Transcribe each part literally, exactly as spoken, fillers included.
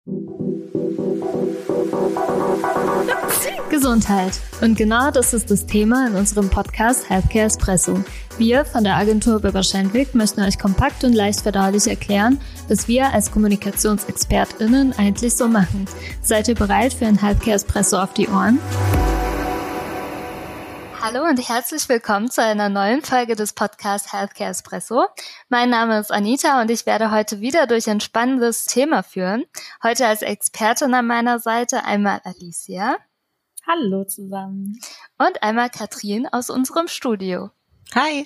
Gesundheit. Und genau das ist das Thema in unserem Podcast Healthcare Espresso. Wir von der Agentur Weber Schendwick möchten euch kompakt und leicht verdaulich erklären, was wir als KommunikationsexpertInnen eigentlich so machen. Seid ihr bereit für ein Healthcare Espresso auf die Ohren? Hallo und herzlich willkommen zu einer neuen Folge des Podcasts Healthcare Espresso. Mein Name ist Anita und ich werde heute wieder durch ein spannendes Thema führen. Heute als Expertin an meiner Seite einmal Alicia. Hallo zusammen. Und einmal Katrin aus unserem Studio. Hi.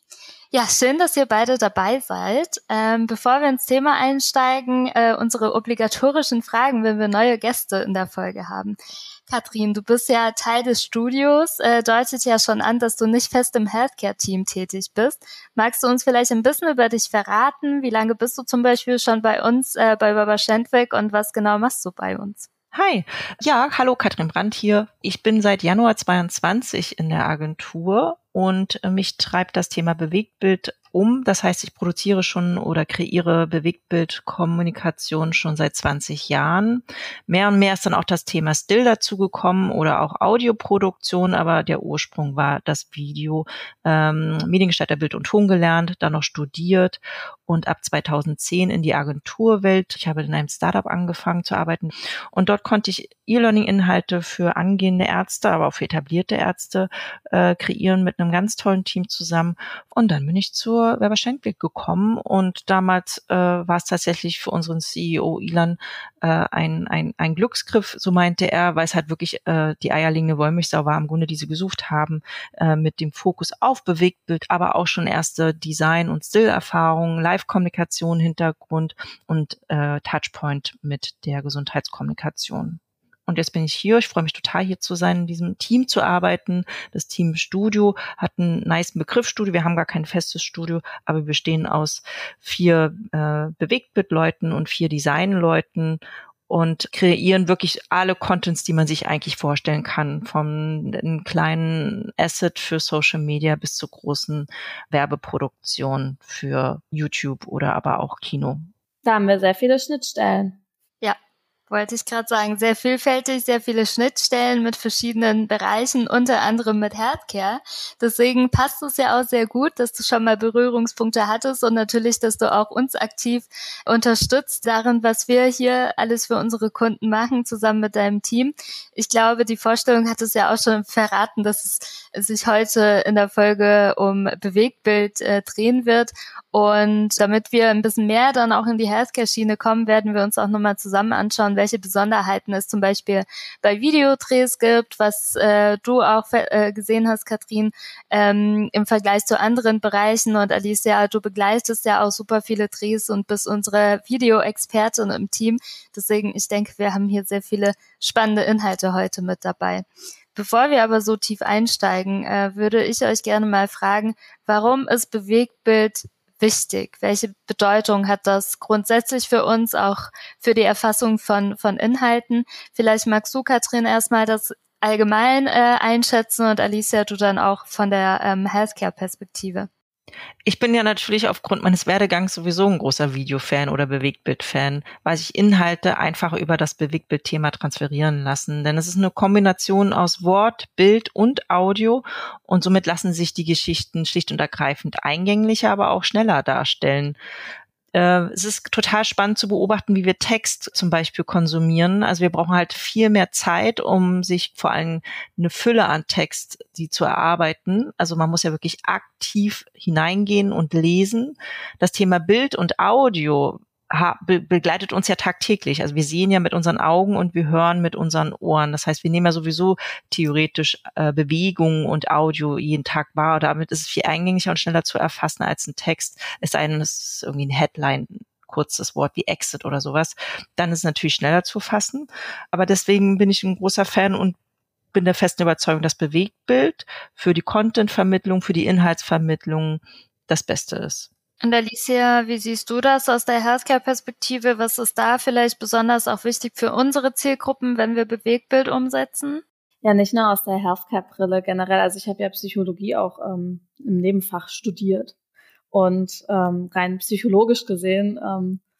Ja, schön, dass ihr beide dabei seid. Ähm, bevor wir ins Thema einsteigen, äh, unsere obligatorischen Fragen, wenn wir neue Gäste in der Folge haben. Katrin, du bist ja Teil des Studios, äh, deutet ja schon an, dass du nicht fest im Healthcare-Team tätig bist. Magst du uns vielleicht ein bisschen über dich verraten? Wie lange bist du zum Beispiel schon bei uns, äh, bei Weber Schendwick, und was genau machst du bei uns? Hi. Ja, hallo, Katrin Brandt hier. Ich bin seit Januar zweiundzwanzig in der Agentur und äh, mich treibt das Thema Bewegtbild um. Das heißt, ich produziere schon oder kreiere Bewegtbildkommunikation schon seit zwanzig Jahren. Mehr und mehr ist dann auch das Thema Still dazugekommen oder auch Audioproduktion, aber der Ursprung war das Video. Ähm, Mediengestalter Bild und Ton gelernt, dann noch studiert und ab zweitausendzehn in die Agenturwelt. Ich habe in einem Startup angefangen zu arbeiten und dort konnte ich E-Learning-Inhalte für angehende Ärzte, aber auch für etablierte Ärzte äh, kreieren mit einem ganz tollen Team zusammen. Und dann bin ich zur Weber Schendwick gekommen und damals äh, war es tatsächlich für unseren C E O Ilan äh, ein, ein, ein Glücksgriff, so meinte er, weil es halt wirklich äh, die eierlegende Wollmilchsau war, im Grunde, die sie gesucht haben, äh, mit dem Fokus auf Bewegtbild, aber auch schon erste Design- und Still-Erfahrungen, Live-Kommunikation, Hintergrund und äh, Touchpoint mit der Gesundheitskommunikation. Und jetzt bin ich hier. Ich freue mich total, hier zu sein, in diesem Team zu arbeiten. Das Team Studio hat einen nice Begriff Studio. Wir haben gar kein festes Studio, aber wir bestehen aus vier äh, Bewegtbildleuten und vier Designleuten und kreieren wirklich alle Contents, die man sich eigentlich vorstellen kann. Von einem kleinen Asset für Social Media bis zu großen Werbeproduktionen für YouTube oder aber auch Kino. Da haben wir sehr viele Schnittstellen. Ja. Wollte ich gerade sagen, sehr vielfältig, sehr viele Schnittstellen mit verschiedenen Bereichen, unter anderem mit Healthcare. Deswegen passt es ja auch sehr gut, dass du schon mal Berührungspunkte hattest und natürlich, dass du auch uns aktiv unterstützt darin, was wir hier alles für unsere Kunden machen, zusammen mit deinem Team. Ich glaube, die Vorstellung hat es ja auch schon verraten, dass es sich heute in der Folge um Bewegtbild äh, drehen wird. Und damit wir ein bisschen mehr dann auch in die Healthcare-Schiene kommen, werden wir uns auch nochmal zusammen anschauen, welche Besonderheiten es zum Beispiel bei Videodrehs gibt, was äh, du auch äh, gesehen hast, Katrin, ähm, im Vergleich zu anderen Bereichen. Und Alicia, du begleitest ja auch super viele Drehs und bist unsere Videoexpertin im Team. Deswegen, ich denke, wir haben hier sehr viele spannende Inhalte heute mit dabei. Bevor wir aber so tief einsteigen, äh, würde ich euch gerne mal fragen, warum ist Bewegtbild wichtig? Welche Bedeutung hat das grundsätzlich für uns, auch für die Erfassung von von Inhalten? Vielleicht magst du, Katrin, erstmal das allgemein äh, einschätzen und Alicia, du dann auch von der ähm, Healthcare-Perspektive. Ich bin ja natürlich aufgrund meines Werdegangs sowieso ein großer Videofan oder Bewegtbild-Fan, weil sich Inhalte einfach über das Bewegtbild-Thema transferieren lassen. Denn es ist eine Kombination aus Wort, Bild und Audio und somit lassen sich die Geschichten schlicht und ergreifend eingänglicher, aber auch schneller darstellen. Es ist total spannend zu beobachten, wie wir Text zum Beispiel konsumieren. Also wir brauchen halt viel mehr Zeit, um sich vor allem eine Fülle an Text, die zu erarbeiten. Also man muss ja wirklich aktiv hineingehen und lesen. Das Thema Bild und Audio ha, be, begleitet uns ja tagtäglich. Also wir sehen ja mit unseren Augen und wir hören mit unseren Ohren. Das heißt, wir nehmen ja sowieso theoretisch äh, Bewegung und Audio jeden Tag wahr. Damit ist es viel eingänglicher und schneller zu erfassen als ein Text. Es sei denn, es ist irgendwie ein Headline, kurzes Wort wie Exit oder sowas. Dann ist es natürlich schneller zu fassen. Aber deswegen bin ich ein großer Fan und bin der festen Überzeugung, dass Bewegtbild für die Content-Vermittlung, für die Inhaltsvermittlung das Beste ist. Und Alicia, wie siehst du das aus der Healthcare-Perspektive? Was ist da vielleicht besonders auch wichtig für unsere Zielgruppen, wenn wir Bewegtbild umsetzen? Ja, nicht nur aus der Healthcare-Brille generell. Also ich habe ja Psychologie auch ähm, im Nebenfach studiert. Und ähm, rein psychologisch gesehen ähm,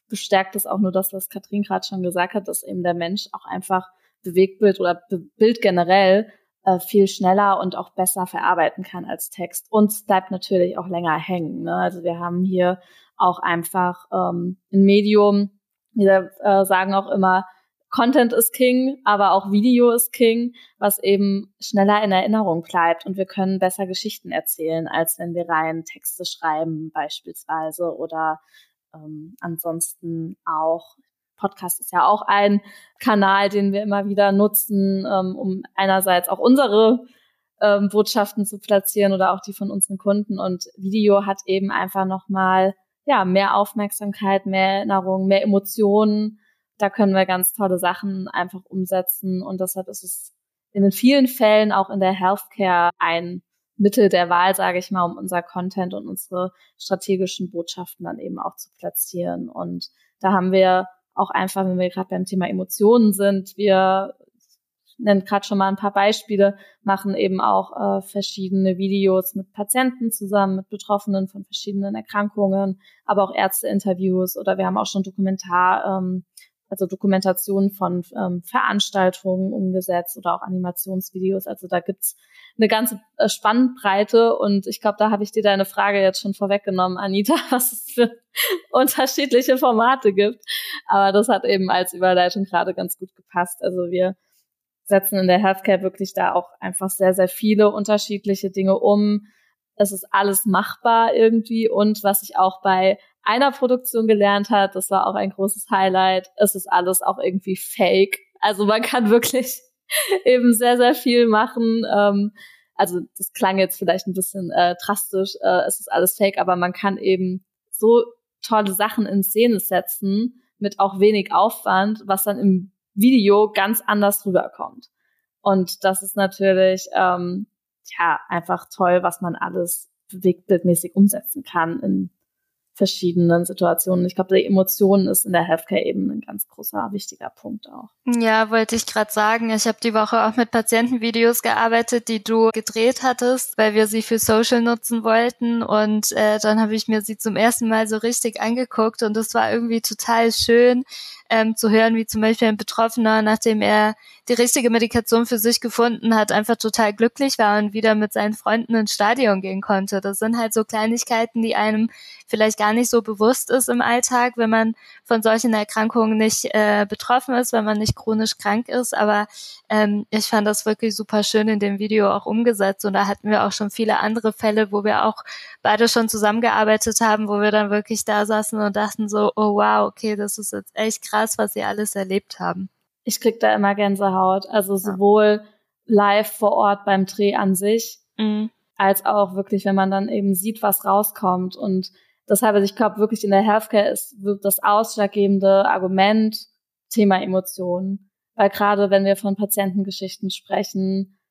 bestärkt es auch nur das, was Katrin gerade schon gesagt hat, dass eben der Mensch auch einfach Bewegtbild oder Be- Bild generell äh, viel schneller und auch besser verarbeiten kann als Text. Und es bleibt natürlich auch länger hängen. Ne? Also wir haben hier auch einfach ähm, ein Medium, wir äh, sagen auch immer, Content ist King, aber auch Video ist King, was eben schneller in Erinnerung bleibt und wir können besser Geschichten erzählen, als wenn wir rein Texte schreiben beispielsweise oder ähm, ansonsten auch, Podcast ist ja auch ein Kanal, den wir immer wieder nutzen, ähm, um einerseits auch unsere ähm, Botschaften zu platzieren oder auch die von unseren Kunden und Video hat eben einfach nochmal ja, mehr Aufmerksamkeit, mehr Erinnerung, mehr Emotionen. Da können wir ganz tolle Sachen einfach umsetzen und deshalb ist es in den vielen Fällen auch in der Healthcare ein Mittel der Wahl, sage ich mal, um unser Content und unsere strategischen Botschaften dann eben auch zu platzieren. Und da haben wir auch einfach, wenn wir gerade beim Thema Emotionen sind, wir nennen gerade schon mal ein paar Beispiele, machen eben auch äh, verschiedene Videos mit Patienten zusammen, mit Betroffenen von verschiedenen Erkrankungen, aber auch Ärzteinterviews oder wir haben auch schon Dokumentar, ähm, also Dokumentationen von ähm, Veranstaltungen umgesetzt oder auch Animationsvideos. Also da gibt's eine ganze äh, Spannbreite und ich glaube, da habe ich dir deine Frage jetzt schon vorweggenommen, Anita, was es für unterschiedliche Formate gibt. Aber das hat eben als Überleitung gerade ganz gut gepasst. Also wir setzen in der Healthcare wirklich da auch einfach sehr, sehr viele unterschiedliche Dinge um. Es ist alles machbar irgendwie und was ich auch bei einer Produktion gelernt hat, das war auch ein großes Highlight, es ist alles auch irgendwie fake. Also man kann wirklich eben sehr, sehr viel machen. Ähm, also das klang jetzt vielleicht ein bisschen äh, drastisch, äh, es ist alles fake, aber man kann eben so tolle Sachen in Szene setzen mit auch wenig Aufwand, was dann im Video ganz anders rüberkommt. Und das ist natürlich ähm, ja einfach toll, was man alles bewegtbildmäßig umsetzen kann in verschiedenen Situationen. Ich glaube, die Emotionen ist in der Healthcare eben ein ganz großer, wichtiger Punkt auch. Ja, wollte ich gerade sagen. Ich habe die Woche auch mit Patientenvideos gearbeitet, die du gedreht hattest, weil wir sie für Social nutzen wollten. Und äh, dann habe ich mir sie zum ersten Mal so richtig angeguckt und es war irgendwie total schön, ähm, zu hören, wie zum Beispiel ein Betroffener, nachdem er die richtige Medikation für sich gefunden hat, einfach total glücklich war und wieder mit seinen Freunden ins Stadion gehen konnte. Das sind halt so Kleinigkeiten, die einem vielleicht gar nicht so bewusst ist im Alltag, wenn man von solchen Erkrankungen nicht äh, betroffen ist, wenn man nicht chronisch krank ist. Aber ähm, ich fand das wirklich super schön in dem Video auch umgesetzt. Und da hatten wir auch schon viele andere Fälle, wo wir auch beide schon zusammengearbeitet haben, wo wir dann wirklich da saßen und dachten so, oh wow, okay, das ist jetzt echt krass, was sie alles erlebt haben. Ich krieg da immer Gänsehaut. Also sowohl live vor Ort beim Dreh an sich, mhm. als auch wirklich, wenn man dann eben sieht, was rauskommt. Und deshalb, also ich glaube wirklich in der Healthcare ist das ausschlaggebende Argument Thema Emotionen. Weil gerade wenn wir von Patientengeschichten sprechen,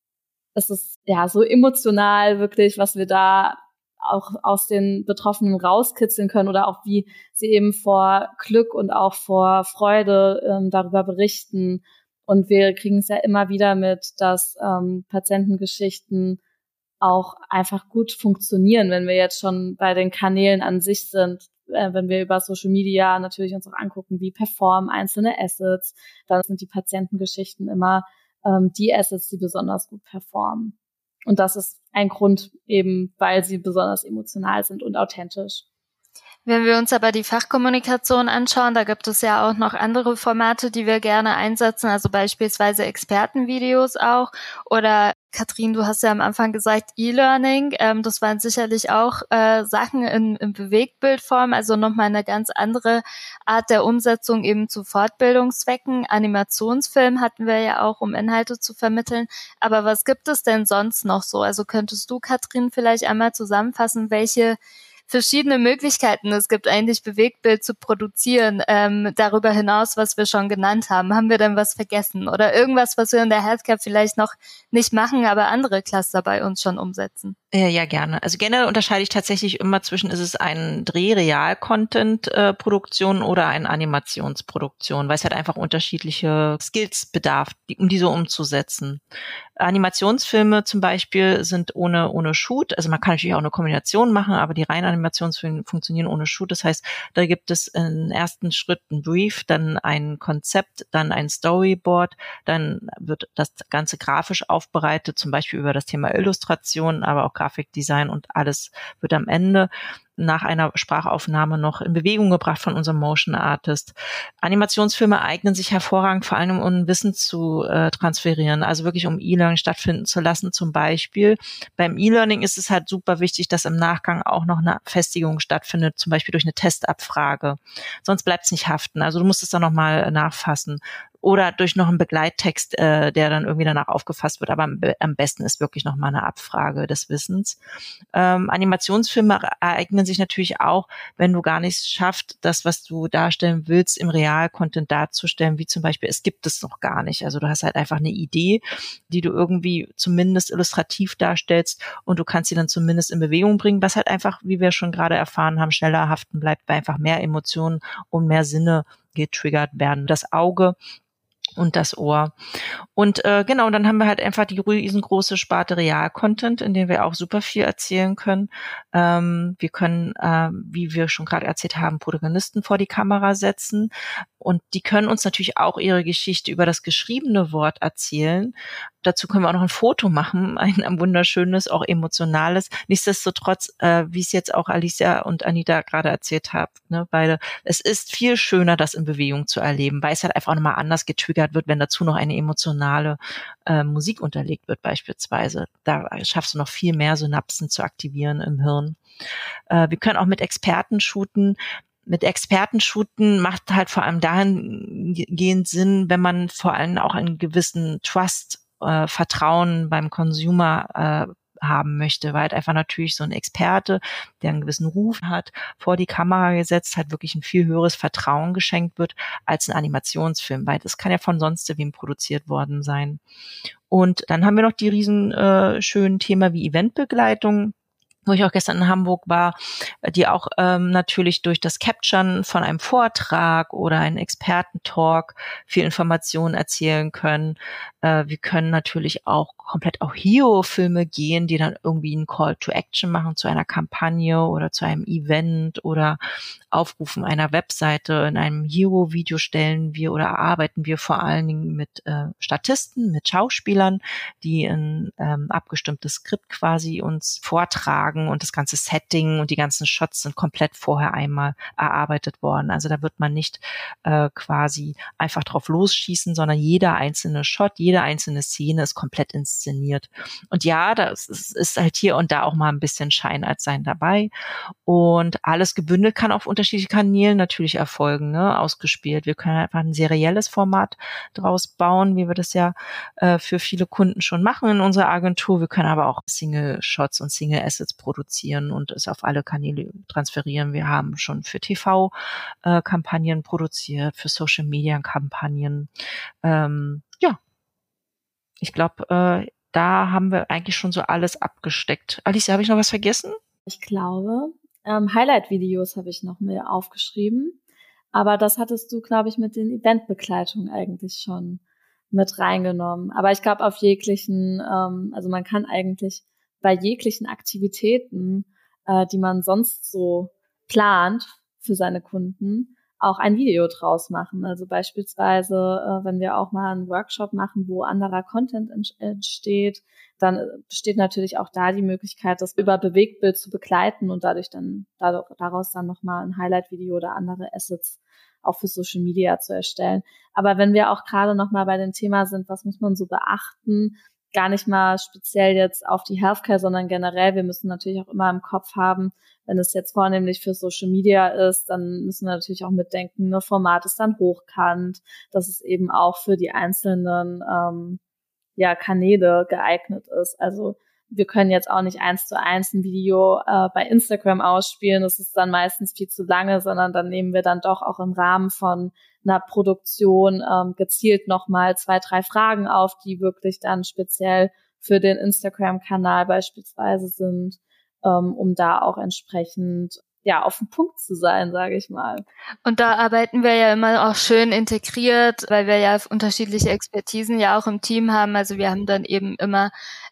ist es ja so emotional wirklich, was wir da auch aus den Betroffenen rauskitzeln können oder auch wie sie eben vor Glück und auch vor Freude ähm, darüber berichten. Und wir kriegen es ja immer wieder mit, dass ähm, Patientengeschichten auch einfach gut funktionieren, wenn wir jetzt schon bei den Kanälen an sich sind, äh, wenn wir über Social Media natürlich uns auch angucken, wie performen einzelne Assets, dann sind die Patientengeschichten immer ähm, die Assets, die besonders gut performen. Und das ist ein Grund eben, weil sie besonders emotional sind und authentisch. Wenn wir uns aber die Fachkommunikation anschauen, da gibt es ja auch noch andere Formate, die wir gerne einsetzen, also beispielsweise Expertenvideos auch. Oder Katrin, du hast ja am Anfang gesagt E-Learning, ähm, das waren sicherlich auch äh, Sachen in, in Bewegtbildform, also nochmal eine ganz andere Art der Umsetzung eben zu Fortbildungszwecken. Animationsfilm hatten wir ja auch, um Inhalte zu vermitteln. Aber was gibt es denn sonst noch so? Also könntest du, Katrin, vielleicht einmal zusammenfassen, welche verschiedene Möglichkeiten es gibt, eigentlich Bewegtbild zu produzieren, ähm, darüber hinaus, was wir schon genannt haben. Haben wir denn was vergessen? Oder irgendwas, was wir in der Healthcare vielleicht noch nicht machen, aber andere Cluster bei uns schon umsetzen? Ja, ja, gerne. Also generell unterscheide ich tatsächlich immer zwischen, ist es ein Dreh-Real-Content-Produktion oder eine Animationsproduktion, weil es halt einfach unterschiedliche Skills bedarf, die, um diese umzusetzen. Animationsfilme zum Beispiel sind ohne ohne Shoot, also man kann natürlich auch eine Kombination machen, aber die reine Animationsfilme funktionieren ohne Shoot. Das heißt, da gibt es einen ersten Schritt einen Brief, dann ein Konzept, dann ein Storyboard, dann wird das Ganze grafisch aufbereitet, zum Beispiel über das Thema Illustration, aber auch Grafikdesign, und alles wird am Ende nach einer Sprachaufnahme noch in Bewegung gebracht von unserem Motion Artist. Animationsfilme eignen sich hervorragend, vor allem um Wissen zu äh, transferieren, also wirklich um E-Learning stattfinden zu lassen. Zum Beispiel beim E-Learning ist es halt super wichtig, dass im Nachgang auch noch eine Festigung stattfindet, zum Beispiel durch eine Testabfrage. Sonst bleibt es nicht haften. Also du musst es dann nochmal nachfassen. Oder durch noch einen Begleittext, äh, der dann irgendwie danach aufgefasst wird. Aber am, am besten ist wirklich noch mal eine Abfrage des Wissens. Ähm, Animationsfilme ereignen sich natürlich auch, wenn du gar nicht schaffst, das, was du darstellen willst, im Real-Content darzustellen, wie zum Beispiel, es gibt es noch gar nicht. Also du hast halt einfach eine Idee, die du irgendwie zumindest illustrativ darstellst, und du kannst sie dann zumindest in Bewegung bringen, was halt einfach, wie wir schon gerade erfahren haben, schneller haften bleibt, weil einfach mehr Emotionen und mehr Sinne getriggert werden. Das Auge und das Ohr. Und äh, genau, dann haben wir halt einfach die riesengroße Sparte Real-Content, in der wir auch super viel erzählen können. Ähm, wir können, äh, wie wir schon gerade erzählt haben, Protagonisten vor die Kamera setzen, und die können uns natürlich auch ihre Geschichte über das geschriebene Wort erzählen. Dazu können wir auch noch ein Foto machen, ein, ein wunderschönes, auch emotionales. Nichtsdestotrotz, äh, wie es jetzt auch Alicia und Anita gerade erzählt haben, ne, beide, es ist viel schöner, das in Bewegung zu erleben, weil es halt einfach nochmal anders getriggert wird, wenn dazu noch eine emotionale äh, Musik unterlegt wird beispielsweise. Da schaffst du noch viel mehr Synapsen zu aktivieren im Hirn. Äh, wir können auch mit Experten shooten. Mit Experten shooten macht halt vor allem dahingehend Sinn, wenn man vor allem auch einen gewissen Trust, äh, Vertrauen beim Consumer äh, haben möchte, weil halt einfach natürlich so ein Experte, der einen gewissen Ruf hat, vor die Kamera gesetzt, halt wirklich ein viel höheres Vertrauen geschenkt wird als ein Animationsfilm, weil das kann ja von sonst wem produziert worden sein. Und dann haben wir noch die riesen äh, schönen Themen wie Eventbegleitung, wo ich auch gestern in Hamburg war, die auch ähm, natürlich durch das Capturen von einem Vortrag oder einem Expertentalk viel Informationen erzählen können. Äh, wir können natürlich auch komplett auch Hero-Filme gehen, die dann irgendwie einen Call to Action machen zu einer Kampagne oder zu einem Event oder Aufrufen einer Webseite. In einem Hero-Video stellen wir oder arbeiten wir vor allen Dingen mit äh, Statisten, mit Schauspielern, die ein ähm, abgestimmtes Skript quasi uns vortragen, und das ganze Setting und die ganzen Shots sind komplett vorher einmal erarbeitet worden. Also da wird man nicht äh, quasi einfach drauf losschießen, sondern jeder einzelne Shot, jede einzelne Szene ist komplett inszeniert. Und ja, das ist, ist halt hier und da auch mal ein bisschen Schein als Sein dabei. Und alles gebündelt kann auf unterschiedlichen Kanälen natürlich erfolgen, ne, ausgespielt. Wir können einfach ein serielles Format draus bauen, wie wir das ja äh, für viele Kunden schon machen in unserer Agentur. Wir können aber auch Single-Shots und Single-Assets produzieren und es auf alle Kanäle transferieren. Wir haben schon für T V-Kampagnen äh, produziert, für Social-Media-Kampagnen. Ähm, ja, ich glaube, äh, da haben wir eigentlich schon so alles abgesteckt. Alicia, habe ich noch was vergessen? Ich glaube, ähm, Highlight-Videos habe ich noch mehr aufgeschrieben. Aber das hattest du, glaube ich, mit den Eventbegleitungen eigentlich schon mit reingenommen. Aber ich glaube, auf jeglichen, ähm, also man kann eigentlich bei jeglichen Aktivitäten, äh, die man sonst so plant für seine Kunden, auch ein Video draus machen. Also beispielsweise, äh, wenn wir auch mal einen Workshop machen, wo anderer Content entsteht, dann besteht natürlich auch da die Möglichkeit, das über Bewegtbild zu begleiten und dadurch dann dadurch, daraus dann nochmal ein Highlight-Video oder andere Assets auch für Social Media zu erstellen. Aber wenn wir auch gerade nochmal bei dem Thema sind, was muss man so beachten, gar nicht mal speziell jetzt auf die Healthcare, sondern generell, wir müssen natürlich auch immer im Kopf haben, wenn es jetzt vornehmlich für Social Media ist, dann müssen wir natürlich auch mitdenken, ne, Format ist dann hochkant, dass es eben auch für die einzelnen ähm, ja Kanäle geeignet ist. Also wir können jetzt auch nicht eins zu eins ein Video äh, bei Instagram ausspielen, das ist dann meistens viel zu lange, sondern dann nehmen wir dann doch auch im Rahmen von einer Produktion ähm, gezielt nochmal zwei, drei Fragen auf, die wirklich dann speziell für den Instagram-Kanal beispielsweise sind, ähm, um da auch entsprechend ja auf den Punkt zu sein, sage ich mal. Und da arbeiten wir ja immer auch schön integriert, weil wir ja unterschiedliche Expertisen ja auch im Team haben. Also wir haben dann eben immer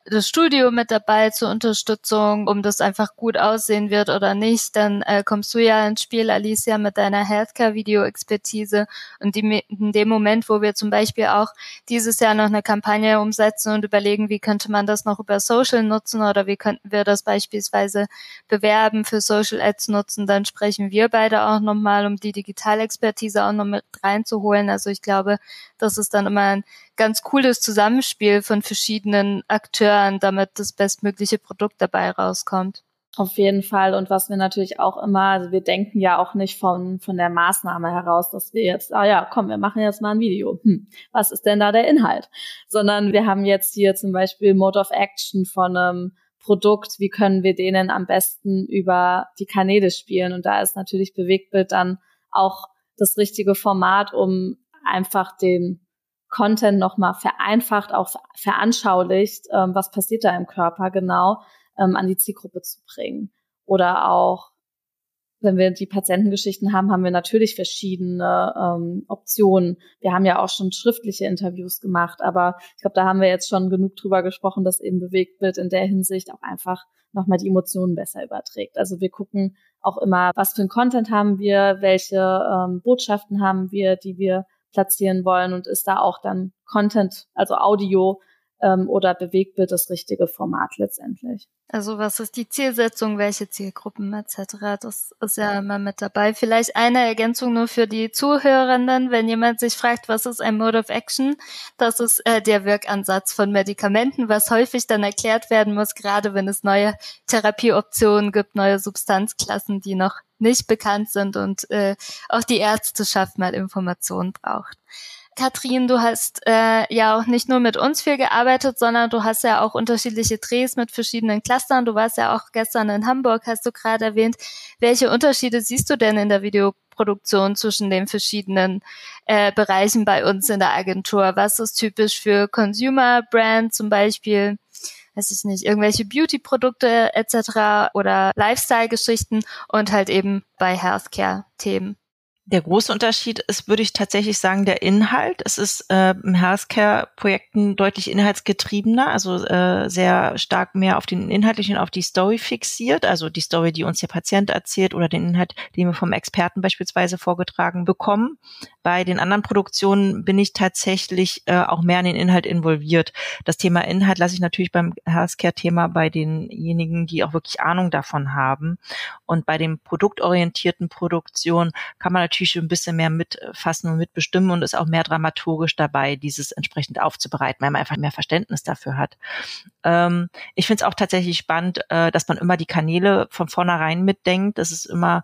das Studio mit dabei zur Unterstützung, um das einfach gut aussehen wird oder nicht. Dann äh, kommst du ja ins Spiel, Alicia, mit deiner Healthcare-Video-Expertise. Und die, in dem Moment, wo wir zum Beispiel auch dieses Jahr noch eine Kampagne umsetzen und überlegen, wie könnte man das noch über Social nutzen oder wie könnten wir das beispielsweise bewerben, für Social Ads nutzen, dann sprechen wir beide auch nochmal, um die Digitalexpertise auch noch mit reinzuholen. Also ich glaube, das ist dann immer ein ganz cooles Zusammenspiel von verschiedenen Akteuren, damit das bestmögliche Produkt dabei rauskommt. Auf jeden Fall. Und was wir natürlich auch immer, also wir denken ja auch nicht von von der Maßnahme heraus, dass wir jetzt, ah ja, komm, wir machen jetzt mal ein Video. Hm, was ist denn da der Inhalt? Sondern wir haben jetzt hier zum Beispiel Mode of Action von einem Produkt. Wie können wir denen am besten über die Kanäle spielen? Und da ist natürlich Bewegtbild dann auch das richtige Format, um einfach den Content nochmal vereinfacht, auch veranschaulicht, ähm, was passiert da im Körper genau, ähm, an die Zielgruppe zu bringen. Oder auch, wenn wir die Patientengeschichten haben, haben wir natürlich verschiedene ähm, Optionen. Wir haben ja auch schon schriftliche Interviews gemacht, aber ich glaube, da haben wir jetzt schon genug drüber gesprochen, dass eben Bewegtbild in der Hinsicht auch einfach nochmal die Emotionen besser überträgt. Also wir gucken auch immer, was für ein Content haben wir, welche ähm, Botschaften haben wir, die wir platzieren wollen, und ist da auch dann Content, also Audio ähm, oder Bewegtbild das richtige Format letztendlich. Also was ist die Zielsetzung, welche Zielgruppen et cetera. Das ist ja immer mit dabei. Vielleicht eine Ergänzung nur für die Zuhörenden, wenn jemand sich fragt, was ist ein Mode of Action? Das ist äh, der Wirkansatz von Medikamenten, was häufig dann erklärt werden muss, gerade wenn es neue Therapieoptionen gibt, neue Substanzklassen, die noch nicht bekannt sind und äh, auch die Ärzteschaft mal Informationen braucht. Katrin, du hast äh, ja auch nicht nur mit uns viel gearbeitet, sondern du hast ja auch unterschiedliche Drehs mit verschiedenen Clustern. Du warst ja auch gestern in Hamburg, hast du gerade erwähnt. Welche Unterschiede siehst du denn in der Videoproduktion zwischen den verschiedenen äh, Bereichen bei uns in der Agentur? Was ist typisch für Consumer Brand zum Beispiel? Weiß ich nicht, irgendwelche Beauty-Produkte et cetera oder Lifestyle-Geschichten und halt eben bei Healthcare-Themen. Der große Unterschied ist, würde ich tatsächlich sagen, der Inhalt. Es ist äh, im Healthcare-Projekten deutlich inhaltsgetriebener, also äh, sehr stark mehr auf den inhaltlichen, auf die Story fixiert, also die Story, die uns der Patient erzählt oder den Inhalt, den wir vom Experten beispielsweise vorgetragen bekommen. Bei den anderen Produktionen bin ich tatsächlich äh, auch mehr in den Inhalt involviert. Das Thema Inhalt lasse ich natürlich beim Healthcare-Thema bei denjenigen, die auch wirklich Ahnung davon haben. Und bei den produktorientierten Produktionen kann man natürlich schon ein bisschen mehr mitfassen und mitbestimmen und ist auch mehr dramaturgisch dabei, dieses entsprechend aufzubereiten, weil man einfach mehr Verständnis dafür hat. Ähm, ich finde es auch tatsächlich spannend, äh, dass man immer die Kanäle von vornherein mitdenkt. Das ist immer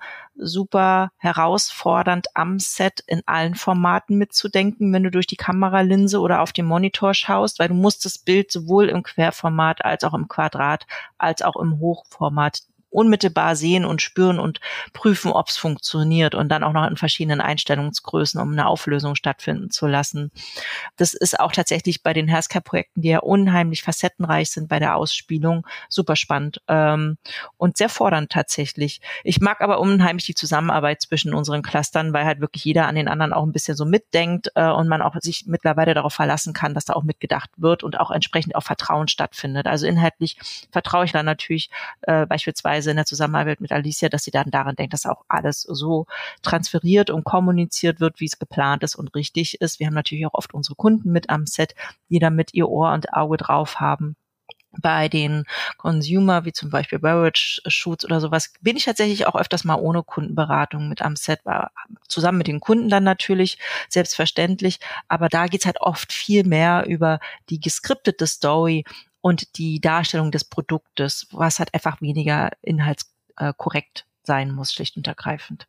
super herausfordernd, am Set in allen Formaten mitzudenken, wenn du durch die Kameralinse oder auf den Monitor schaust, weil du musst das Bild sowohl im Querformat als auch im Quadrat als auch im Hochformat unmittelbar sehen und spüren und prüfen, ob es funktioniert, und dann auch noch in verschiedenen Einstellungsgrößen, um eine Auflösung stattfinden zu lassen. Das ist auch tatsächlich bei den Healthcare-Projekten, die ja unheimlich facettenreich sind bei der Ausspielung, super spannend ähm, und sehr fordernd tatsächlich. Ich mag aber unheimlich die Zusammenarbeit zwischen unseren Clustern, weil halt wirklich jeder an den anderen auch ein bisschen so mitdenkt äh, und man auch sich mittlerweile darauf verlassen kann, dass da auch mitgedacht wird und auch entsprechend auch Vertrauen stattfindet. Also inhaltlich vertraue ich dann natürlich äh, beispielsweise in der Zusammenarbeit mit Alicia, dass sie dann daran denkt, dass auch alles so transferiert und kommuniziert wird, wie es geplant ist und richtig ist. Wir haben natürlich auch oft unsere Kunden mit am Set, die da mit ihr Ohr und Auge drauf haben. Bei den Consumer, wie zum Beispiel Beverage-Shoots oder sowas, bin ich tatsächlich auch öfters mal ohne Kundenberatung mit am Set, zusammen mit den Kunden dann natürlich, selbstverständlich. Aber da geht's halt oft viel mehr über die geskriptete Story und die Darstellung des Produktes, was halt einfach weniger inhaltskorrekt sein muss, schlicht und ergreifend.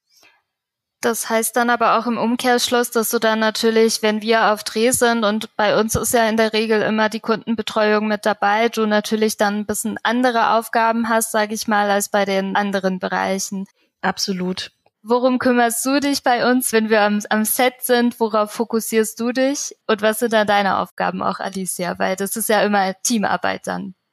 Das heißt dann aber auch im Umkehrschluss, dass du dann natürlich, wenn wir auf Dreh sind, und bei uns ist ja in der Regel immer die Kundenbetreuung mit dabei, du natürlich dann ein bisschen andere Aufgaben hast, sage ich mal, als bei den anderen Bereichen. Absolut. Worum kümmerst du dich bei uns, wenn wir am, am Set sind? Worauf fokussierst du dich? Und was sind dann deine Aufgaben auch, Alicia? Weil das ist ja immer Teamarbeit dann.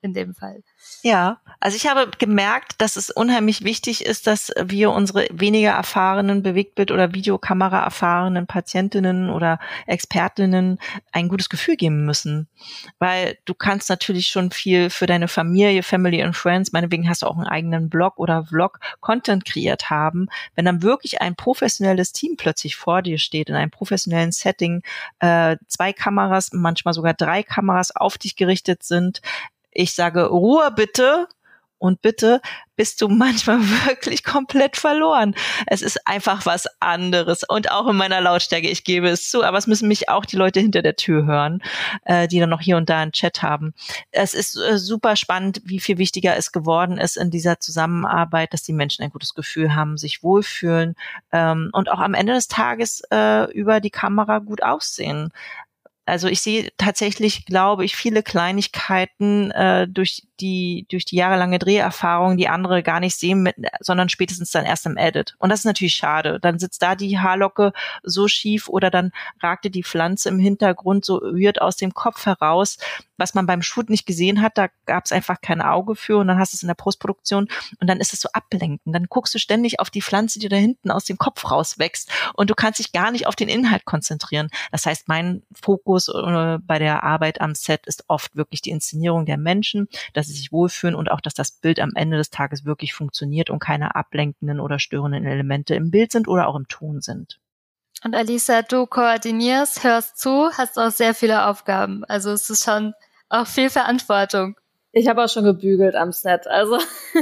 in dem Fall. Ja, also ich habe gemerkt, dass es unheimlich wichtig ist, dass wir unsere weniger erfahrenen Bewegtbild- oder Videokamera erfahrenen Patientinnen oder Expertinnen ein gutes Gefühl geben müssen. Weil du kannst natürlich schon viel für deine Familie, Family and Friends, meinetwegen hast du auch einen eigenen Blog oder Vlog, Content kreiert haben. Wenn dann wirklich ein professionelles Team plötzlich vor dir steht, in einem professionellen Setting, äh, zwei Kameras, manchmal sogar drei Kameras auf dich gerichtet sind, ich sage Ruhe bitte und bitte, bist du manchmal wirklich komplett verloren. Es ist einfach was anderes und auch in meiner Lautstärke, ich gebe es zu, aber es müssen mich auch die Leute hinter der Tür hören, äh, die dann noch hier und da einen Chat haben. Es ist äh, super spannend, wie viel wichtiger es geworden ist in dieser Zusammenarbeit, dass die Menschen ein gutes Gefühl haben, sich wohlfühlen ähm, und auch am Ende des Tages äh, über die Kamera gut aussehen. Also ich sehe tatsächlich, glaube ich, viele Kleinigkeiten äh, durch die durch die jahrelange Dreherfahrung, die andere gar nicht sehen, mit, sondern spätestens dann erst im Edit. Und das ist natürlich schade. Dann sitzt da die Haarlocke so schief oder dann ragte die Pflanze im Hintergrund so weird aus dem Kopf heraus, was man beim Shoot nicht gesehen hat. Da gab es einfach kein Auge für und dann hast du es in der Postproduktion und dann ist es so ablenkend. Dann guckst du ständig auf die Pflanze, die da hinten aus dem Kopf rauswächst und du kannst dich gar nicht auf den Inhalt konzentrieren. Das heißt, mein Fokus äh, bei der Arbeit am Set ist oft wirklich die Inszenierung der Menschen, dass sie sich wohlfühlen und auch, dass das Bild am Ende des Tages wirklich funktioniert und keine ablenkenden oder störenden Elemente im Bild sind oder auch im Ton sind. Und Alisa, du koordinierst, hörst zu, hast auch sehr viele Aufgaben. Also es ist schon auch viel Verantwortung. Ich habe auch schon gebügelt am Set. Also,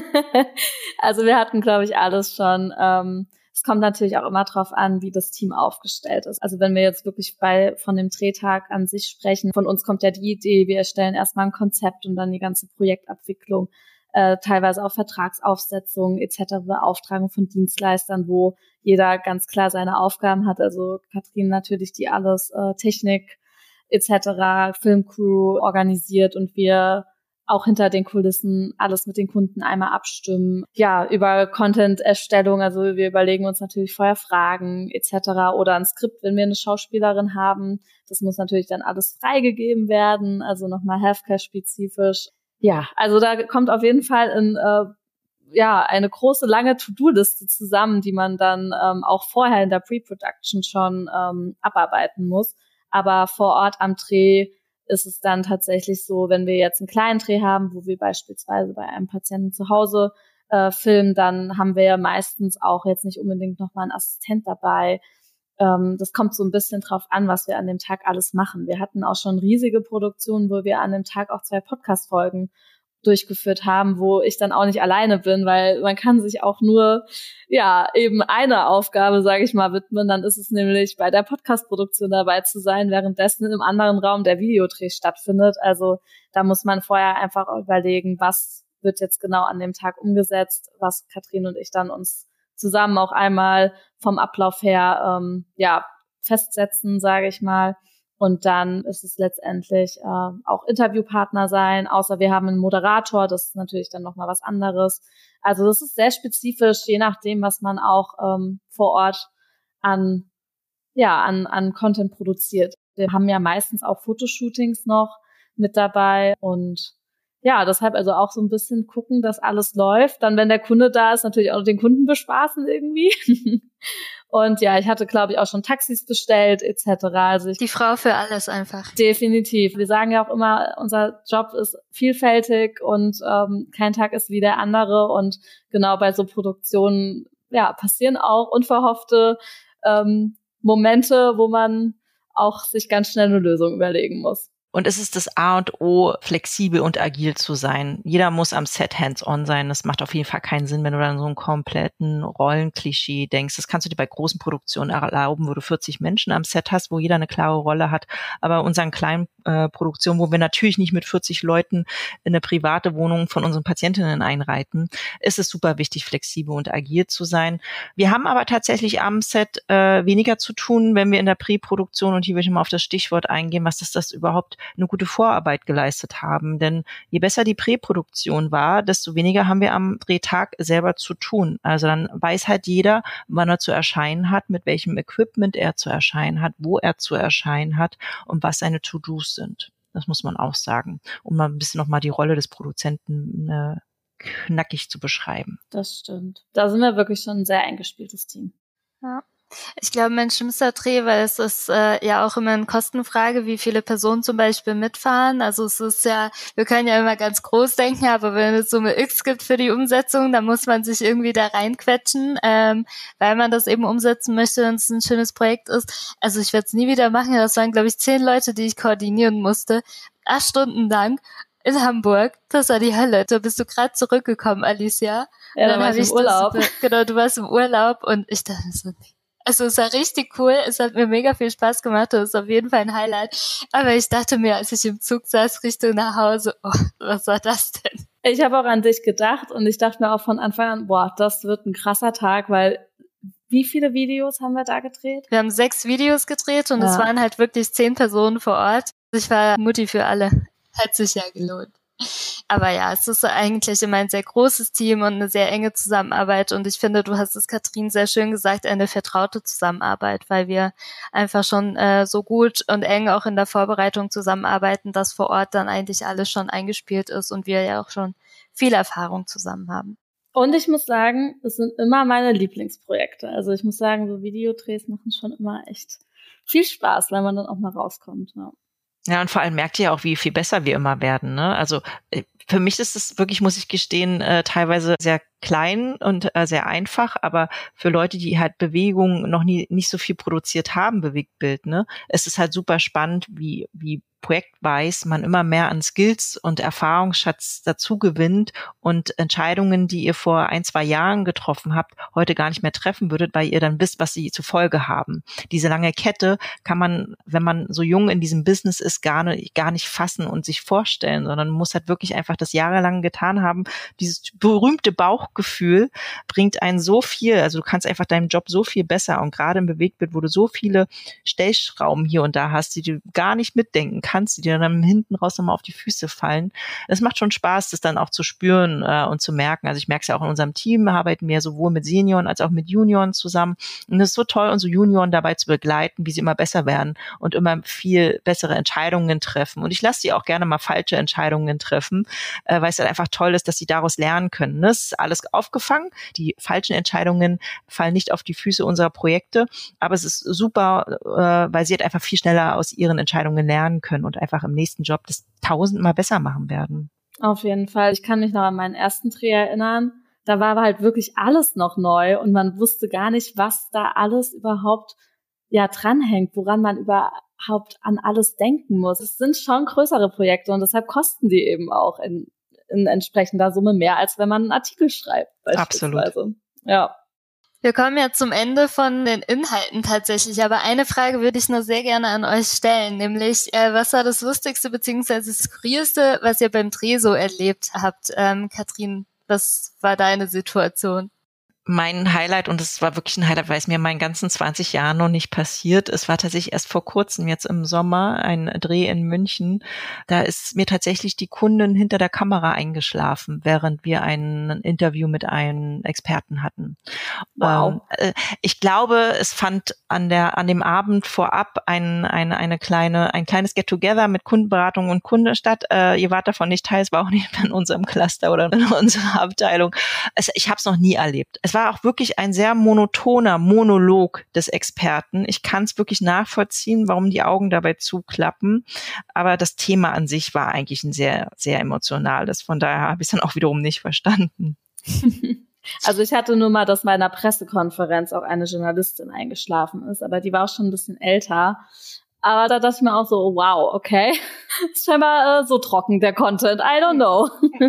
also wir hatten, glaube ich, alles schon. Ähm, es kommt natürlich auch immer drauf an, wie das Team aufgestellt ist. Also wenn wir jetzt wirklich bei von dem Drehtag an sich sprechen, von uns kommt ja die Idee, wir erstellen erstmal ein Konzept und dann die ganze Projektabwicklung, äh, teilweise auch Vertragsaufsetzungen et cetera, Beauftragung von Dienstleistern, wo jeder ganz klar seine Aufgaben hat. Also Katrin natürlich, die alles äh, Technik et cetera, Filmcrew organisiert und wir auch hinter den Kulissen alles mit den Kunden einmal abstimmen. Ja, über Content-Erstellung, also wir überlegen uns natürlich vorher Fragen et cetera oder ein Skript, wenn wir eine Schauspielerin haben. Das muss natürlich dann alles freigegeben werden, also nochmal Healthcare-spezifisch. Ja, also da kommt auf jeden Fall in, äh, ja, eine große, lange To-Do-Liste zusammen, die man dann ähm, auch vorher in der Pre-Production schon ähm, abarbeiten muss. Aber vor Ort am Dreh ist es dann tatsächlich so, wenn wir jetzt einen kleinen Dreh haben, wo wir beispielsweise bei einem Patienten zu Hause äh, filmen, dann haben wir ja meistens auch jetzt nicht unbedingt nochmal einen Assistent dabei. Ähm, das kommt so ein bisschen drauf an, was wir an dem Tag alles machen. Wir hatten auch schon riesige Produktionen, wo wir an dem Tag auch zwei Podcast-Folgen durchgeführt haben, wo ich dann auch nicht alleine bin, weil man kann sich auch nur ja eben eine Aufgabe, sage ich mal, widmen. Dann ist es nämlich bei der Podcast-Produktion dabei zu sein, währenddessen im anderen Raum der Videodreh stattfindet. Also da muss man vorher einfach überlegen, was wird jetzt genau an dem Tag umgesetzt, was Katrin und ich dann uns zusammen auch einmal vom Ablauf her ähm, ja festsetzen, sage ich mal. Und dann ist es letztendlich äh, auch Interviewpartner sein, außer wir haben einen Moderator, das ist natürlich dann nochmal was anderes. Also das ist sehr spezifisch, je nachdem, was man auch ähm, vor Ort an ja an an Content produziert. Wir haben ja meistens auch Fotoshootings noch mit dabei und ja, deshalb also auch so ein bisschen gucken, dass alles läuft. Dann, wenn der Kunde da ist, natürlich auch den Kunden bespaßen irgendwie. Und ja, ich hatte, glaube ich, auch schon Taxis bestellt et cetera. Also ich die Frau für alles einfach. Definitiv. Wir sagen ja auch immer, unser Job ist vielfältig und ähm, kein Tag ist wie der andere. Und genau bei so Produktionen ja passieren auch unverhoffte ähm, Momente, wo man auch sich ganz schnell eine Lösung überlegen muss. Und es ist das A und O, flexibel und agil zu sein. Jeder muss am Set hands-on sein. Das macht auf jeden Fall keinen Sinn, wenn du dann so einen kompletten Rollenklischee denkst. Das kannst du dir bei großen Produktionen erlauben, wo du vierzig Menschen am Set hast, wo jeder eine klare Rolle hat. Aber unseren kleinen äh, Produktionen, wo wir natürlich nicht mit vierzig Leuten in eine private Wohnung von unseren Patientinnen einreiten, ist es super wichtig, flexibel und agil zu sein. Wir haben aber tatsächlich am Set äh, weniger zu tun, wenn wir in der Präproduktion, und hier will ich mal auf das Stichwort eingehen, was ist das überhaupt, eine gute Vorarbeit geleistet haben. Denn je besser die Präproduktion war, desto weniger haben wir am Drehtag selber zu tun. Also dann weiß halt jeder, wann er zu erscheinen hat, mit welchem Equipment er zu erscheinen hat, wo er zu erscheinen hat und was seine To-Dos sind. Das muss man auch sagen, um mal ein bisschen nochmal die Rolle des Produzenten äh, knackig zu beschreiben. Das stimmt. Da sind wir wirklich schon ein sehr eingespieltes Team. Ja. Ich glaube, mein schlimmster Dreh, weil es ist äh, ja auch immer eine Kostenfrage, wie viele Personen zum Beispiel mitfahren. Also es ist ja, wir können ja immer ganz groß denken, aber wenn es Summe X gibt für die Umsetzung, dann muss man sich irgendwie da reinquetschen, ähm, weil man das eben umsetzen möchte und es ein schönes Projekt ist. Also ich werde es nie wieder machen. Das waren, glaube ich, zehn Leute, die ich koordinieren musste. Acht Stunden lang in Hamburg. Das war die Hölle. Da bist du gerade zurückgekommen, Alicia. Ja, dann, dann war ich im Urlaub. Das, genau, du warst im Urlaub und ich dachte so, nee. Also es war richtig cool, es hat mir mega viel Spaß gemacht, das ist auf jeden Fall ein Highlight. Aber ich dachte mir, als ich im Zug saß, Richtung nach Hause, oh, was war das denn? Ich habe auch an dich gedacht und ich dachte mir auch von Anfang an, boah, das wird ein krasser Tag, weil wie viele Videos haben wir da gedreht? Wir haben sechs Videos gedreht und ja. Es waren halt wirklich zehn Personen vor Ort. Ich war Mutti für alle. Hat sich ja gelohnt. Aber ja, es ist eigentlich immer ein sehr großes Team und eine sehr enge Zusammenarbeit und ich finde, du hast es, Katrin, sehr schön gesagt, eine vertraute Zusammenarbeit, weil wir einfach schon äh, so gut und eng auch in der Vorbereitung zusammenarbeiten, dass vor Ort dann eigentlich alles schon eingespielt ist und wir ja auch schon viel Erfahrung zusammen haben. Und ich muss sagen, es sind immer meine Lieblingsprojekte. Also ich muss sagen, so Videodrehs machen schon immer echt viel Spaß, wenn man dann auch mal rauskommt. Ja. Ja, und vor allem merkt ihr auch, wie viel besser wir immer werden, ne? Also für mich ist es wirklich, muss ich gestehen, äh, teilweise sehr klein und äh, sehr einfach, aber für Leute, die halt Bewegung noch nie nicht so viel produziert haben, Bewegtbild, ne, es ist halt super spannend, wie wie projektweise man immer mehr an Skills und Erfahrungsschatz dazu gewinnt und Entscheidungen, die ihr vor ein, zwei Jahren getroffen habt, heute gar nicht mehr treffen würdet, weil ihr dann wisst, was sie zur Folge haben. Diese lange Kette kann man, wenn man so jung in diesem Business ist, gar nicht, gar nicht fassen und sich vorstellen, sondern man muss halt wirklich einfach das jahrelang getan haben. Dieses berühmte Bauchgefühl bringt einen so viel, also du kannst einfach deinen Job so viel besser und gerade im Bewegtbild, wo du so viele Stellschrauben hier und da hast, die du gar nicht mitdenken kannst, die dir dann hinten raus nochmal auf die Füße fallen. Es macht schon Spaß, das dann auch zu spüren äh, und zu merken. Also ich merke es ja auch in unserem Team, wir arbeiten wir sowohl mit Senioren als auch mit Junioren zusammen. Und es ist so toll, unsere Junioren dabei zu begleiten, wie sie immer besser werden und immer viel bessere Entscheidungen treffen. Und ich lasse sie auch gerne mal falsche Entscheidungen treffen, äh, weil es halt einfach toll ist, dass sie daraus lernen können. Ne? Es ist alles aufgefangen. Die falschen Entscheidungen fallen nicht auf die Füße unserer Projekte, aber es ist super, äh, weil sie halt einfach viel schneller aus ihren Entscheidungen lernen können und einfach im nächsten Job das tausendmal besser machen werden. Auf jeden Fall. Ich kann mich noch an meinen ersten Dreh erinnern. Da war halt wirklich alles noch neu und man wusste gar nicht, was da alles überhaupt ja dranhängt, woran man überhaupt an alles denken muss. Es sind schon größere Projekte und deshalb kosten die eben auch in, in entsprechender Summe mehr, als wenn man einen Artikel schreibt. Beispielsweise. Absolut. Ja. Wir kommen ja zum Ende von den Inhalten tatsächlich, aber eine Frage würde ich noch sehr gerne an euch stellen, nämlich äh, was war das Lustigste bzw. das Skurrilste, was ihr beim Dreh so erlebt habt? Ähm, Katrin, was war deine Situation? Mein Highlight, und es war wirklich ein Highlight, weil es mir in meinen ganzen zwanzig Jahren noch nicht passiert. Es war tatsächlich erst vor kurzem, jetzt im Sommer, ein Dreh in München. Da ist mir tatsächlich die Kundin hinter der Kamera eingeschlafen, während wir ein Interview mit einem Experten hatten. Wow. Ähm, ich glaube, es fand an der an dem Abend vorab ein, ein, eine kleine, ein kleines Get-Together mit Kundenberatung und Kunde statt. Äh, ihr wart davon nicht teil, es war auch nicht in unserem Cluster oder in unserer Abteilung. Also ich habe es noch nie erlebt. Es war auch wirklich ein sehr monotoner Monolog des Experten. Ich kann es wirklich nachvollziehen, warum die Augen dabei zuklappen. Aber das Thema an sich war eigentlich ein sehr, sehr emotionales. Von daher habe ich es dann auch wiederum nicht verstanden. Also ich hatte nur mal, dass bei einer Pressekonferenz auch eine Journalistin eingeschlafen ist, aber die war auch schon ein bisschen älter. Aber da dachte ich mir auch so, wow, okay, ist scheinbar äh, so trocken, der Content, I don't know.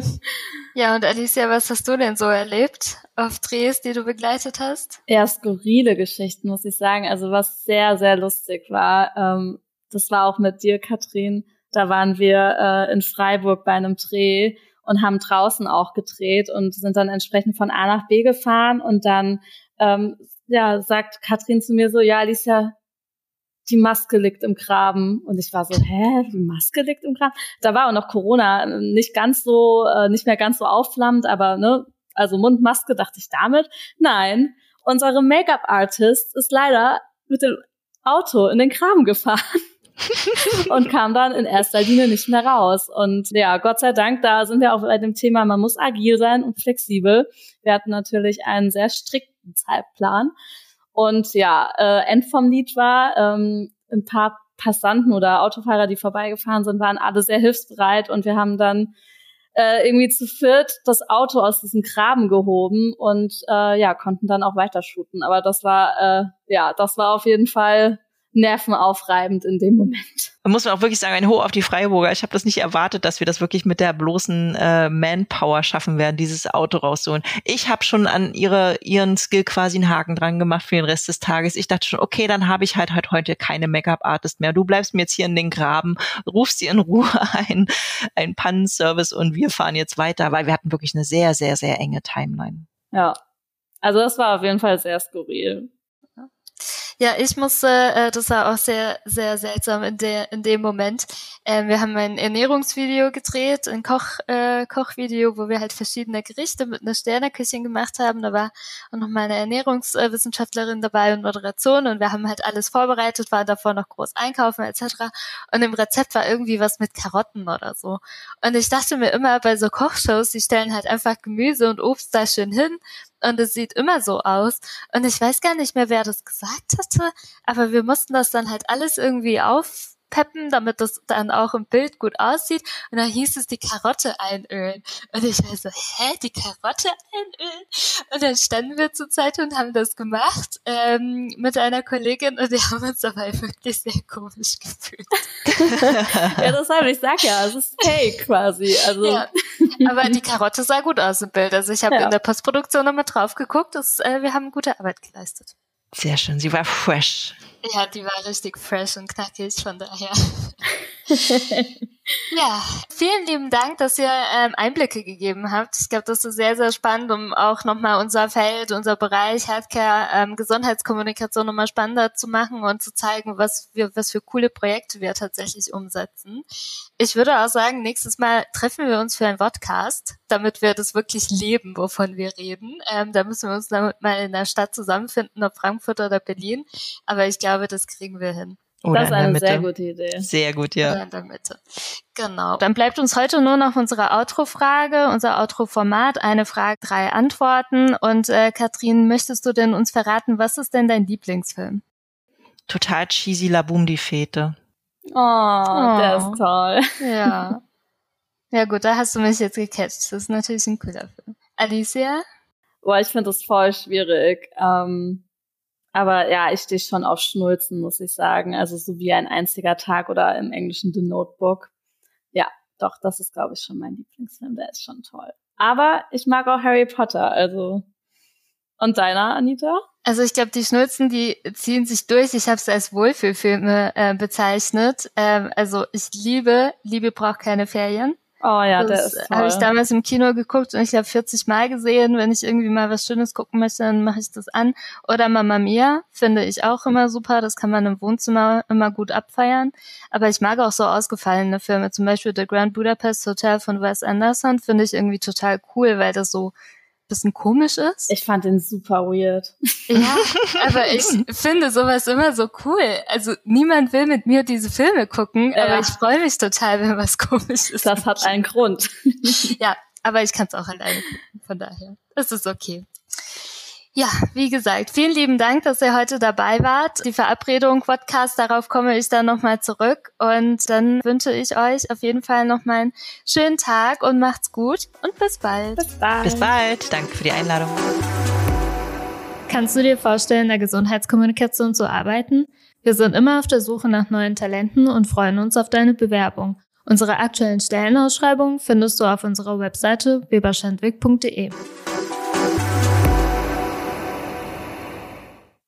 Ja, und Alicia, was hast du denn so erlebt auf Drehs, die du begleitet hast? Eher skurrile Geschichten, muss ich sagen. Also was sehr, sehr lustig war, ähm, das war auch mit dir, Katrin. Da waren wir äh, in Freiburg bei einem Dreh und haben draußen auch gedreht und sind dann entsprechend von A nach B gefahren. Und dann ähm, ja, sagt Katrin zu mir so, ja, Alicia, die Maske liegt im Graben. Und ich war so, hä, die Maske liegt im Graben? Da war auch noch Corona, nicht ganz so, äh, nicht mehr ganz so aufflammend, aber ne, also Mundmaske, dachte ich damit. Nein, unsere Make-up-Artist ist leider mit dem Auto in den Graben gefahren. und kam dann in erster Linie nicht mehr raus. Und ja, Gott sei Dank, da sind wir auch bei dem Thema, man muss agil sein und flexibel. Wir hatten natürlich einen sehr strikten Zeitplan. Und ja, äh, End vom Lied war, ähm, ein paar Passanten oder Autofahrer, die vorbeigefahren sind, waren alle sehr hilfsbereit und wir haben dann äh, irgendwie zu viert das Auto aus diesem Graben gehoben und äh, ja, konnten dann auch weiter shooten. Aber das war, äh, ja, das war auf jeden Fall nervenaufreibend in dem Moment. Da muss man auch wirklich sagen, ein Hoch auf die Freiburger. Ich habe das nicht erwartet, dass wir das wirklich mit der bloßen äh, Manpower schaffen werden, dieses Auto rauszuholen. Ich habe schon an ihre ihren Skill quasi einen Haken dran gemacht für den Rest des Tages. Ich dachte schon, okay, dann habe ich halt, halt heute keine Make-up-Artist mehr. Du bleibst mir jetzt hier in den Graben, rufst sie in Ruhe ein, ein Pannenservice und wir fahren jetzt weiter, weil wir hatten wirklich eine sehr, sehr, sehr enge Timeline. Ja, also das war auf jeden Fall sehr skurril. Ja, ich musste, äh, das war auch sehr, sehr seltsam in der, in dem Moment. Ähm, wir haben ein Ernährungsvideo gedreht, ein Koch, äh, Kochvideo, wo wir halt verschiedene Gerichte mit einer Sterneküchin gemacht haben. Da war auch noch mal eine Ernährungswissenschaftlerin dabei und Moderation und wir haben halt alles vorbereitet, waren davor noch groß einkaufen et cetera. Und im Rezept war irgendwie was mit Karotten oder so. Und ich dachte mir immer bei so Kochshows, die stellen halt einfach Gemüse und Obst da schön hin. Und es sieht immer so aus. Und ich weiß gar nicht mehr, wer das gesagt hatte, aber wir mussten das dann halt alles irgendwie aufpeppen, damit das dann auch im Bild gut aussieht. Und dann hieß es, die Karotte einölen. Und ich war so, hä, die Karotte einölen? Und dann standen wir zur Zeit und haben das gemacht ähm, mit einer Kollegin und wir haben uns dabei wirklich sehr komisch gefühlt. Ja, deshalb, ich sag ja, es ist fake quasi. Also. Ja, aber die Karotte sah gut aus im Bild. Also ich habe ja. in der Postproduktion nochmal drauf geguckt. Das, äh, wir haben gute Arbeit geleistet. Sehr schön, sie war fresh. Ja, die war richtig fresh und knackig, von daher. Ja, vielen lieben Dank, dass ihr ähm, Einblicke gegeben habt. Ich glaube, das ist sehr, sehr spannend, um auch nochmal unser Feld, unser Bereich Healthcare, ähm, Gesundheitskommunikation nochmal spannender zu machen und zu zeigen, was wir, was für coole Projekte wir tatsächlich umsetzen. Ich würde auch sagen, nächstes Mal treffen wir uns für einen Podcast, damit wir das wirklich leben, wovon wir reden. Ähm, da müssen wir uns dann mal in der Stadt zusammenfinden, ob Frankfurt oder Berlin. Aber ich glaube, das kriegen wir hin. Oder das ist eine sehr gute Idee. Sehr gut, ja. Oder in der Mitte. Genau. Dann bleibt uns heute nur noch unsere Outro-Frage, unser Outro-Format, eine Frage, drei Antworten. Und äh, Katrin, möchtest du denn uns verraten, was ist denn dein Lieblingsfilm? Total cheesy La Boom die Fete. Oh, oh, der ist toll. Ja. Ja gut, da hast du mich jetzt gecatcht. Das ist natürlich ein cooler Film. Alicia? Boah, ich finde das voll schwierig. Ähm Aber ja, ich stehe schon auf Schnulzen, muss ich sagen. Also so wie ein einziger Tag oder im Englischen The Notebook. Ja, doch, das ist, glaube ich, schon mein Lieblingsfilm. Der ist schon toll. Aber ich mag auch Harry Potter, also. Und deiner, Anita? Also ich glaube, die Schnulzen, die ziehen sich durch. Ich habe es als Wohlfühlfilme äh, bezeichnet. Ähm, also ich liebe, Liebe braucht keine Ferien. Oh ja, das der ist toll. Habe ich damals im Kino geguckt und ich habe vierzig Mal gesehen. Wenn ich irgendwie mal was Schönes gucken möchte, dann mache ich das an. Oder Mamma Mia finde ich auch immer super. Das kann man im Wohnzimmer immer gut abfeiern. Aber ich mag auch so ausgefallene Filme. Zum Beispiel The Grand Budapest Hotel von Wes Anderson finde ich irgendwie total cool, weil das so bisschen komisch ist. Ich fand den super weird. Ja, aber ich finde sowas immer so cool. Also niemand will mit mir diese Filme gucken, ja. Aber ich freue mich total, wenn was komisch ist. Das hat einen Grund. Ja, aber ich kann es auch alleine gucken, von daher. Das ist okay. Ja, wie gesagt, vielen lieben Dank, dass ihr heute dabei wart. Die Verabredung Podcast, darauf komme ich dann nochmal zurück. Und dann wünsche ich euch auf jeden Fall nochmal einen schönen Tag und macht's gut und bis bald. Bis bald. Bis bald. Danke für die Einladung. Kannst du dir vorstellen, in der Gesundheitskommunikation zu arbeiten? Wir sind immer auf der Suche nach neuen Talenten und freuen uns auf deine Bewerbung. Unsere aktuellen Stellenausschreibungen findest du auf unserer Webseite weberschandwick punkt de.